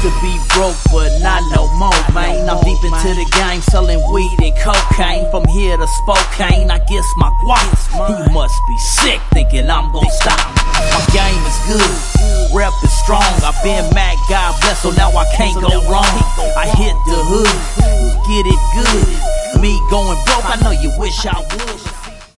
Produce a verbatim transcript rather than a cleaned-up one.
to be broke, but not no more, man. I'm deep into the game, selling weed and cocaine. From here to Spokane, I guess my guap. You must be sick, thinking I'm gon' stop. My game is good, rep is strong. I've been mad, God bless, so now I can't go